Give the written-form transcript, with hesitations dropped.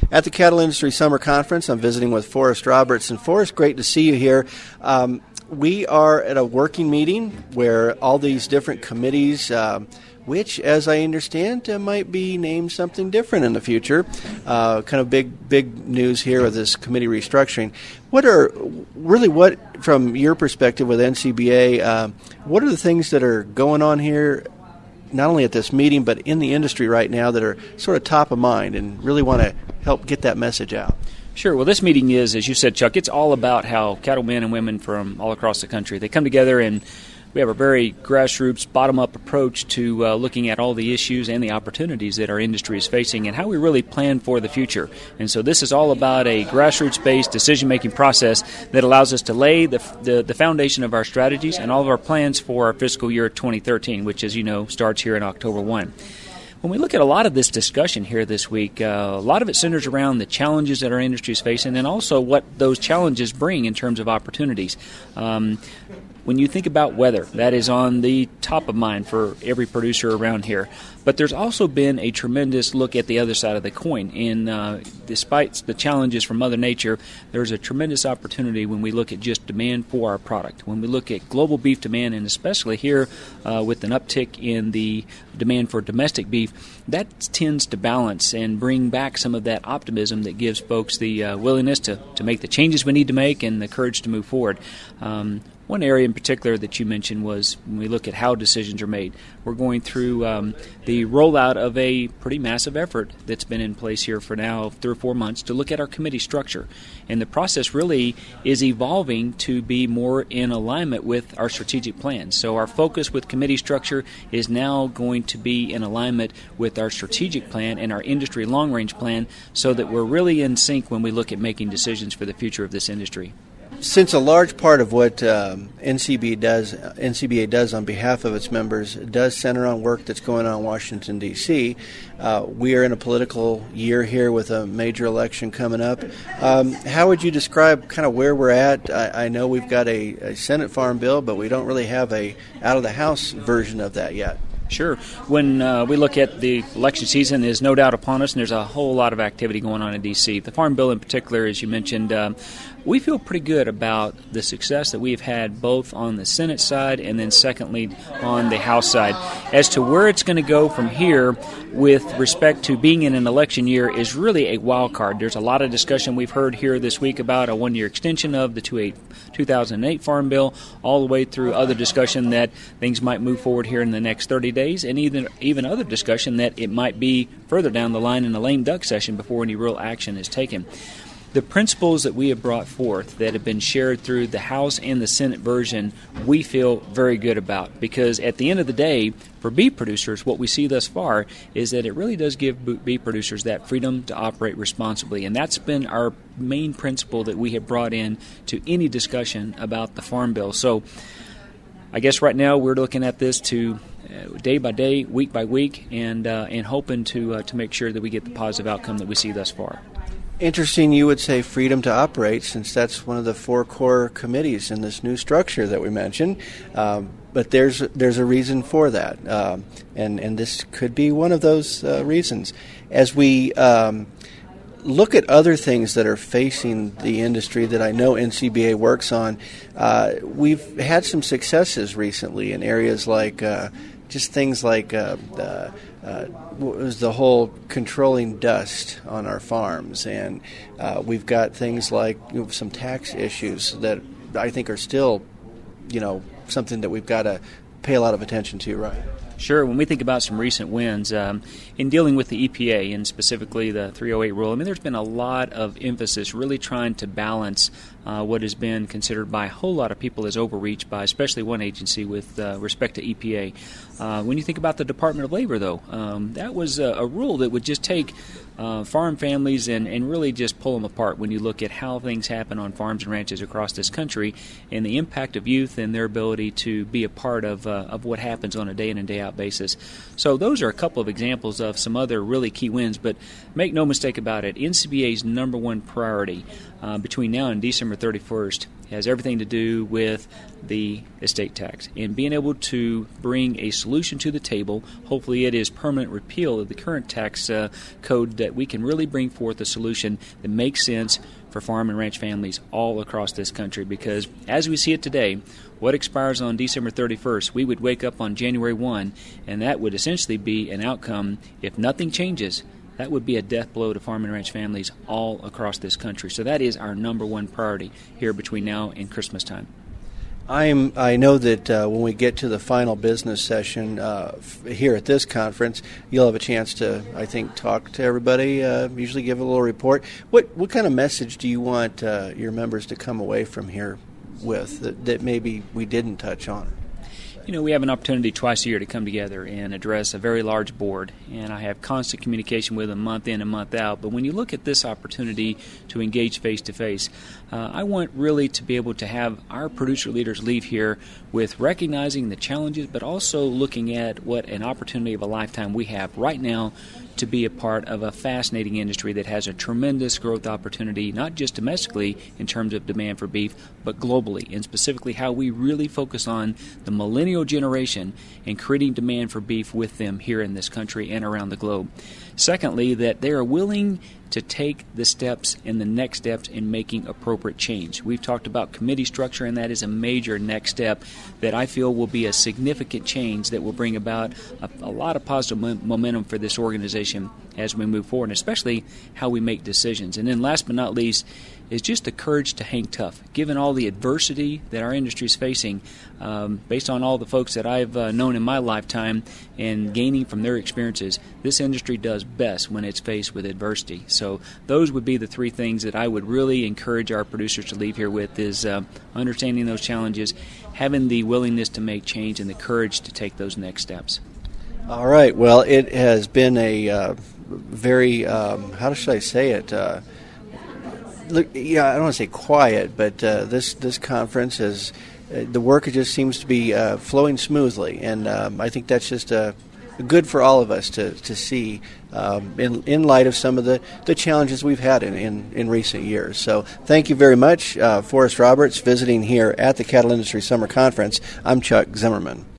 At the Cattle Industry Summer Conference, I'm visiting with Forrest Roberts. And Forrest, great to see you here. We are at a working meeting where all these different committees, which, as I understand, might be named something different in the future. Kind of big news here with this committee restructuring. What, from your perspective with NCBA, what are the things that are going on here, not only at this meeting, but in the industry right now that are sort of top of mind and really want to help get that message out? Sure. Well, this meeting is, as you said, Chuck, it's all about how cattlemen and women from all across the country, they come together and we have a very grassroots, bottom-up approach to looking at all the issues and the opportunities that our industry is facing and how we really plan for the future. And so this is all about a grassroots-based decision-making process that allows us to lay the foundation of our strategies and all of our plans for our fiscal year 2013, which, as you know, starts here in October 1. When we look at a lot of this discussion here this week, a lot of it centers around the challenges that our industry is facing and also what those challenges bring in terms of opportunities. When you think about weather, that is on the top of mind for every producer around here. But there's also been a tremendous look at the other side of the coin. And despite the challenges from Mother Nature, there's a tremendous opportunity when we look at just demand for our product. When we look at global beef demand, and especially here with an uptick in the demand for domestic beef, that tends to balance and bring back some of that optimism that gives folks the willingness to make the changes we need to make and the courage to move forward. One area in particular that you mentioned was when we look at how decisions are made. We're going through the rollout of a pretty massive effort that's been in place here for now 3 or 4 months to look at our committee structure. And the process really is evolving to be more in alignment with our strategic plans. So our focus with committee structure is now going to be in alignment with our strategic plan and our industry long-range plan so that we're really in sync when we look at making decisions for the future of this industry. Since a large part of what NCBA does on behalf of its members does center on work that's going on in Washington, D.C., we are in a political year here with a major election coming up. How would you describe kind of where we're at? I know we've got a Senate Farm Bill, but we don't really have a out-of-the-House version of that yet. Sure. When we look at the election season is no doubt upon us, and there's a whole lot of activity going on in D.C. The Farm Bill in particular, as you mentioned, we feel pretty good about the success that we've had both on the Senate side and then secondly on the House side. As to where it's going to go from here with respect to being in an election year is really a wild card. There's a lot of discussion we've heard here this week about a one-year extension of the 2008 Farm Bill, all the way through other discussion that things might move forward here in the next 30 days, and even other discussion that it might be further down the line in a lame duck session before any real action is taken. The principles that we have brought forth that have been shared through the House and the Senate version, we feel very good about, because at the end of the day, for beef producers, what we see thus far is that it really does give beef producers that freedom to operate responsibly, and that's been our main principle that we have brought in to any discussion about the Farm Bill. So I guess right now we're looking at this to day by day, week by week, and hoping to make sure that we get the positive outcome that we see thus far. Interesting you would say freedom to operate, since that's one of the 4 core committees in this new structure that we mentioned. But there's a reason for that, and this could be one of those reasons. As we look at other things that are facing the industry that I know NCBA works on, we've had some successes recently in areas like just things like was the whole controlling dust on our farms, and we've got things like some tax issues that I think are still, something that we've got to pay a lot of attention to, right? Sure. When we think about some recent wins, in dealing with the EPA and specifically the 308 rule, there's been a lot of emphasis really trying to balance what has been considered by a whole lot of people as overreach by especially one agency with respect to EPA. When you think about the Department of Labor, though, that was a rule that would just take farm families and really just pull them apart when you look at how things happen on farms and ranches across this country and the impact of youth and their ability to be a part of what happens on a day in and day out basis. So those are a couple of examples of some other really key wins, but make no mistake about it, NCBA's number one priority between now and December 31st has everything to do with the estate tax and being able to bring a solution to the table. Hopefully it is permanent repeal of the current tax code, that we can really bring forth a solution that makes sense for farm and ranch families all across this country. Because as we see it today, what expires on December 31st, we would wake up on January 1, and that would essentially be an outcome, if nothing changes, that would be a death blow to farm and ranch families all across this country. So that is our number one priority here between now and Christmas time. I know that when we get to the final business session here at this conference, you'll have a chance to, I think, talk to everybody, usually give a little report. What kind of message do you want your members to come away from here with that maybe we didn't touch on? You know, we have an opportunity twice a year to come together and address a very large board, and I have constant communication with them month in and month out. But when you look at this opportunity to engage face-to-face, I want really to be able to have our producer leaders leave here with recognizing the challenges, but also looking at what an opportunity of a lifetime we have right now to be a part of a fascinating industry that has a tremendous growth opportunity, not just domestically in terms of demand for beef, but globally, and specifically how we really focus on the millennial generation and creating demand for beef with them here in this country and around the globe. Secondly, that they are willing to take the steps and the next steps in making appropriate change. We've talked about committee structure, and that is a major next step that I feel will be a significant change that will bring about a lot of positive momentum for this organization as we move forward, and especially how we make decisions. And then last but not least is just the courage to hang tough. Given all the adversity that our industry is facing, based on all the folks that I've known in my lifetime and gaining from their experiences, this industry does best when it's faced with adversity. So those would be the three things that I would really encourage our producers to leave here with, is understanding those challenges, having the willingness to make change, and the courage to take those next steps. All right. Well, it has been a very, how should I say it, look, I don't want to say quiet, but this conference has the work just seems to be flowing smoothly, and I think that's just good for all of us to see in light of some of the challenges we've had in recent years. So thank you very much, Forrest Roberts, visiting here at the Cattle Industry Summer Conference. I'm Chuck Zimmerman.